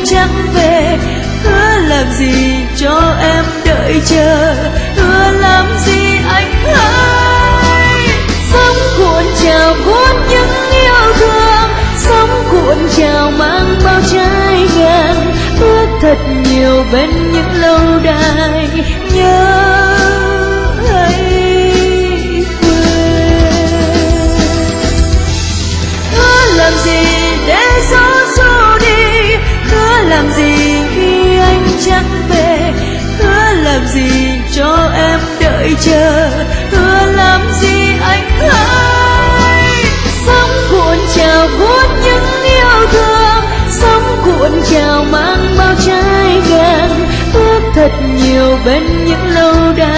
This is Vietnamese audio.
chẳng về. Hứa làm gì cho em đợi chờ, hứa làm gì anh hỡi. Sống cuộn trào cuốn những yêu thương, sống cuộn trào mang bao trái ngang. Ước thật nhiều bên những lâu đài nhớ hay quên. Hứa làm gì để gió xô đi, hứa làm gì khi anh chẳng về. Hứa làm gì cho em đợi chờ, hứa làm gì anh hỡi. Sống cuộn trào cuốn những yêu thương, sống cuộn trào mang bao trái ngang. Ước thật nhiều bên những lâu đài